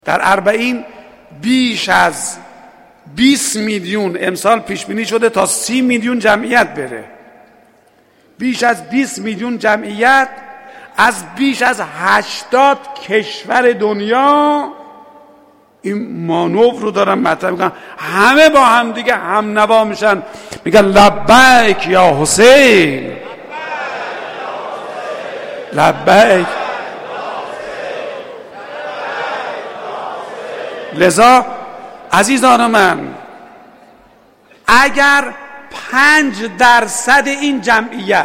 در اربعین بیش از 20 میلیون امسال پیش بینی شده تا 30 میلیون جمعیت بره. بیش از 20 میلیون جمعیت از بیش از 80 کشور دنیا این مانور رو دارن مطرح میکنن، همه با هم دیگه هم نوا میشن، میگن لبیک یا حسین، لبیک. لذا عزیزان من، اگر 5% این جمعیت،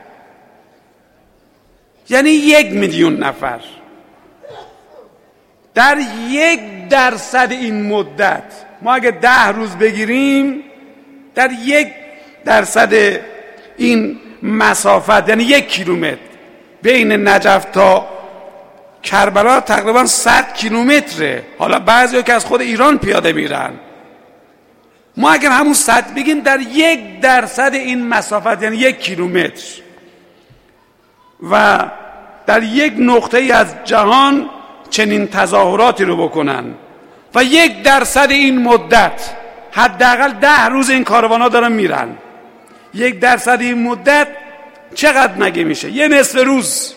یعنی 1 میلیون نفر، در 1% این مدت، ما اگه 10 روز بگیریم، در 1% این مسافت، یعنی 1 کیلومتر بین نجف تا کربلا تقریبا 100 کیلومتره. حالا بعضیا که از خود ایران پیاده میرن، ما اگر همون 100 بگیم، در 1% این مسافت، یعنی 1 کیلومتر، و در یک نقطه از جهان چنین تظاهراتی رو بکنن و 1% این مدت، حداقل 10 روز این کاروانا دارن میرن، 1% این مدت چقدر مگه میشه؟ یه نصف روز،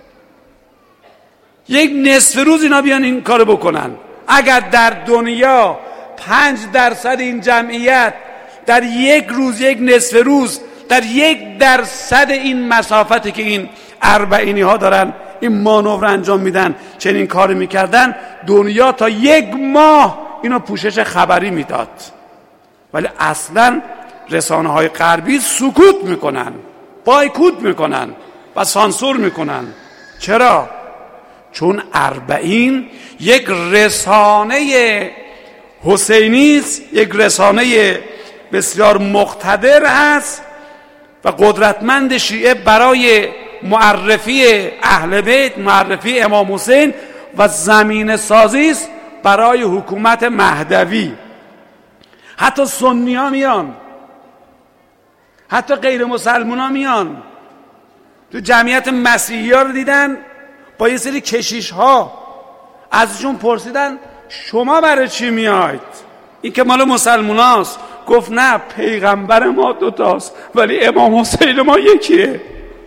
1 نصف روز اینا بیان این کارو بکنن. اگر در دنیا 5% این جمعیت در 1 روز، 1 نصف روز، در 1% این مسافتی که این اربعینی ها دارن این مانور انجام میدن چنین کاری میکردن، دنیا تا 1 ماه اینو پوشش خبری میداد. ولی اصلا رسانه های غربی سکوت میکنن، بایکوت میکنن و سانسور میکنن. چرا؟ چون اربعین یک رسانه حسینی است، یک رسانه بسیار مقتدر است و قدرتمند شیعه برای معرفی اهل بیت، معرفی امام حسین و زمینه سازی است برای حکومت مهدوی. حتی سنی ها میان، حتی غیر مسلمان ها میان. تو جمعیت مسیحی ها رو دیدن با یه سری کشیش ها، ازشون پرسیدن شما برای چی میاید؟ این که مال مسلمان هاست. گفت نه، پیغمبر ما 2 تاست ولی امام حسین ما یکیه،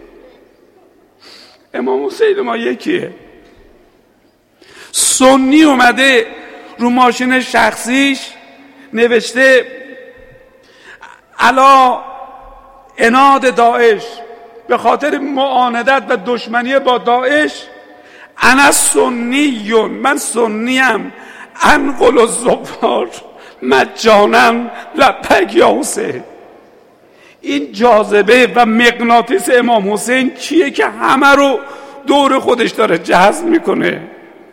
امام حسین ما یکیه. سنی اومده رو ماشین شخصیش نوشته علا عناد داعش، به خاطر معاندت و دشمنی با داعش، انا سنیون، من سنیم، انقل الزوار مجانم لبیک یا حسین. این جاذبه و مغناطیس امام حسین چیه که همه رو دور خودش داره جذب میکنه؟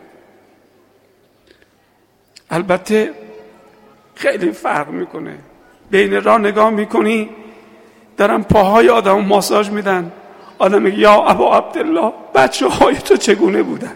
البته خیلی فرق میکنه. بین راه نگاه میکنی دارن پاهای آدم ماساژ میدن، آدم میگه یا ابا عبدالله بچه های تو چگونه بودن؟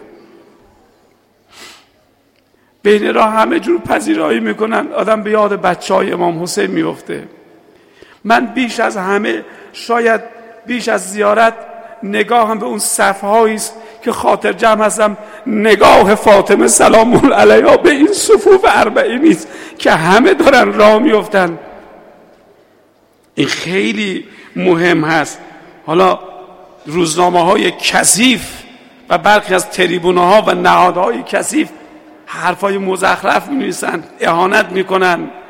بین راه همه جور پذیرایی میکنن، آدم به یاد بچه های امام حسین میفته. من بیش از همه، شاید بیش از زیارت، نگاهم به اون صفحه‌ای است که خاطر جمع هستم، نگاه فاطمه سلام الله علیها به این صفوف اربعینی است که همه دارن راه میافتن. این خیلی مهم هست. حالا روزنامه‌های کثیف و برخی از تریبون‌ها و نهادهای کثیف حرفای مزخرف می‌نویسن، اهانت میکنن.